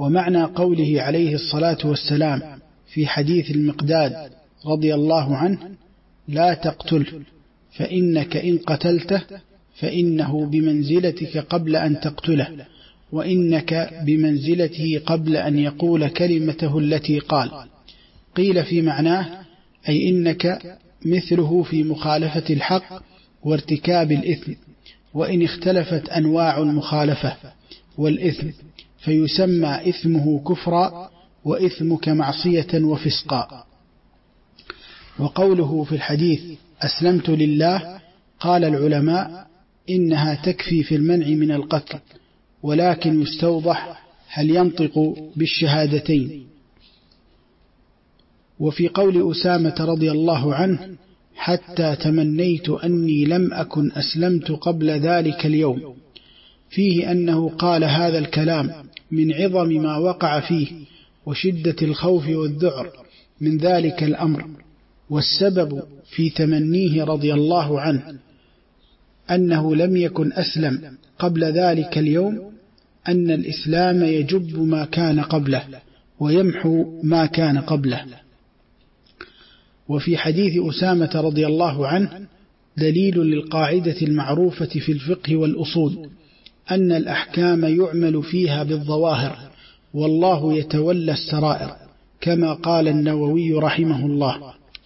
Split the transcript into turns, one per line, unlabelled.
ومعنى قوله عليه الصلاة والسلام في حديث المقداد رضي الله عنه: لا تقتله فإنك إن قتلته فإنه بمنزلتك قبل أن تقتله، وإنك بمنزلته قبل أن يقول كلمته التي قال. قيل في معناه أي إنك مثله في مخالفة الحق وارتكاب الإثم، وإن اختلفت أنواع المخالفة والإثم فيسمى إثمه كفرا وإثمك معصية وفسقا. وقوله في الحديث: أسلمت لله، قال العلماء إنها تكفي في المنع من القتل، ولكن يستوضح هل ينطق بالشهادتين. وفي قول أسامة رضي الله عنه: حتى تمنيت أني لم أكن أسلمت قبل ذلك اليوم، فيه أنه قال هذا الكلام من عظم ما وقع فيه وشدة الخوف والذعر من ذلك الأمر، والسبب في تمنيه رضي الله عنه أنه لم يكن أسلم قبل ذلك اليوم أن الإسلام يجب ما كان قبله ويمحو ما كان قبله. وفي حديث أسامة رضي الله عنه دليل للقاعدة المعروفة في الفقه والأصول أن الأحكام يعمل فيها بالظواهر والله يتولى السرائر، كما قال النووي رحمه الله: